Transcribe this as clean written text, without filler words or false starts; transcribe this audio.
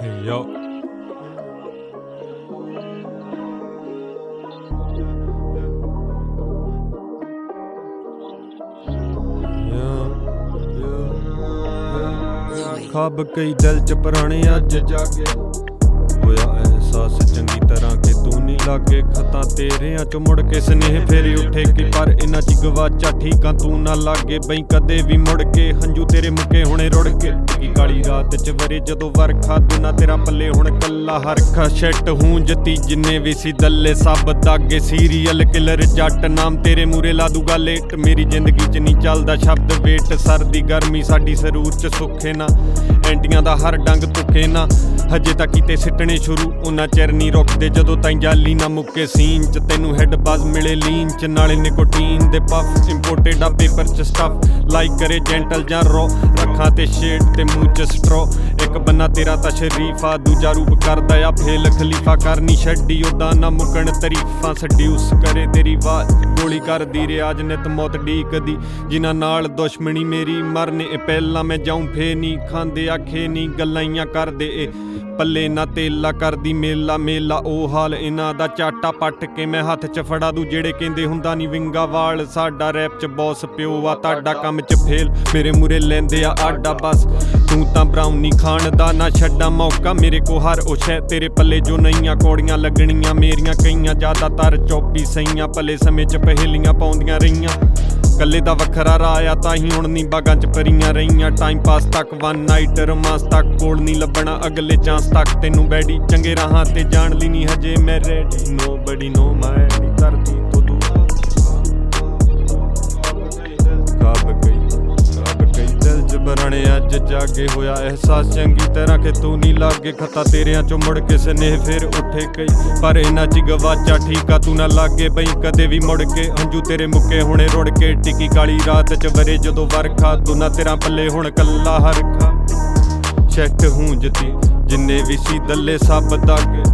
Hey, yo. ख्वाब कई दिल च पुराने अज जागे होया एहसास चंगी तरह कि तू नहीं लागे खता तेरियां चो मुड़ के स्नेह फेरी उठे कि पर इन्हां च गवाचा ठीकां तू ना लागे बई कदे भी मुड़ के हंजू तेरे मुके हुणे रुड़ के की काली रात च वरे जदों वरखा दुना तेरा पल्ले हुण कल्ला हरखा शैट हूं जती जिन्ने भी सी दल्ले सब दागे सीरियल किलर जट नाम तेरे मूरे ला दूगा लेट मेरी जिंदगी च नहीं चलदा शब्द वेट सर्दी गर्मी साडी सरूर च सुखे ना एंटियां दा हर डंग तुखे ना हजे तक किते सिटने शुरू उन्ना चिर नहीं रुकदे जदों ताईं जाली ना मुक्के सीन च तैनू हैड बाज मिले लीन च नाले निकोटीन दे पफ इंपोर्टेड आ पेपर च स्टफ लाइक करे जेंटल जां रो रखा ते शेड ते मूंह च स्ट्रो एक बन्ना तेरा ता शरीफा दूजा रूप करदा आ फेल खलीफा करनी छड्डी ओदा ना मुकण तरीफां सड्यूस करे तेरी आवाज गोली कर दी रियाज नित मौत ढीकदी जिन्हां नाल दुश्मनी मेरी मरने पहला मैं जाऊं फे नी खांदे आखे नी गल्लां करदे पल्ले ना तेला करदी मेला मेला ओ हाल इन्हां दा चाटा पट के मैं हत्थ च फड़ा दू जेड़े कहंदे हुंदा नी विंगा वाल साडा रैप च बॉस प्यो आ ताडा कम च फेल मेरे मूरे लैंदे आ आडा बस तू तां ब्राउनी खान दा ना छड्डा मौका मेरे को हर ओ शै तेरे पल्ले जो नईयां कौड़ियां लगणियां मेरियां कईयां ज़्यादातर चौपी सईयां पले समय च पहेलियां पाउंदियां रहीयां कल्ले दा वखरा राया ताही हुण नी बागां च परियां रहीयां टाइम पास तक वन नाइट रोमांस तक कोल नी लभना अगले चांस तक तैनू बैडी चंगे राहां ते जान ली नी हजे मैं रेडी नो बडी नो माय नी करदी तो तू ख्वाब कई दिल च बरणे अज जागे होया एहसास चंगी तरह कि तू नहीं लागे खता तेरियां चो मुड़ के स्नेह फिर उठे कई पर इन्हां च गवाचा ठीका तू ना लागे बई कदे भी मुड़ के हंजू तेरे मुके हुणे रुड़ के टिकी काली रात च वरे जदों वरखा दुना तेरा पल्ले हुण कल्ला हरखा शैट हूं जती जिन्ने भी सी दल्ले सब दागे